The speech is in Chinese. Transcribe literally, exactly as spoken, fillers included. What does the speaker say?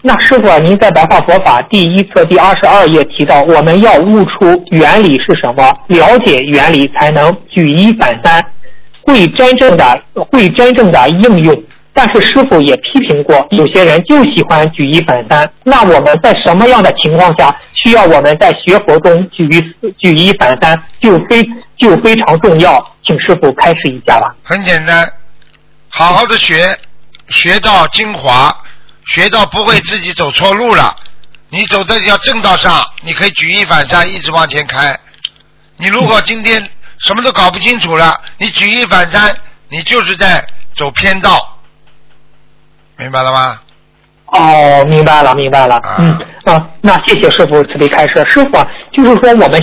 那师傅，您在《白话佛法》第一册第二十二页提到，我们要悟出原理是什么，了解原理才能举一反三，会真正的会真正的应用。但是师傅也批评过，有些人就喜欢举一反三。那我们在什么样的情况下需要我们在学佛中举一举一反三，就非就非常重要，请师傅开示一下吧。 很简单，好好的学，学到精华，学到不会自己走错路了。你走在条正道上，你可以举一反三，一直往前开。你如果今天什么都搞不清楚了，你举一反三，你就是在走偏道。明白了吗？ 哦，明白了，明白了。嗯啊，那谢谢师傅慈悲开示。师傅，就是说我们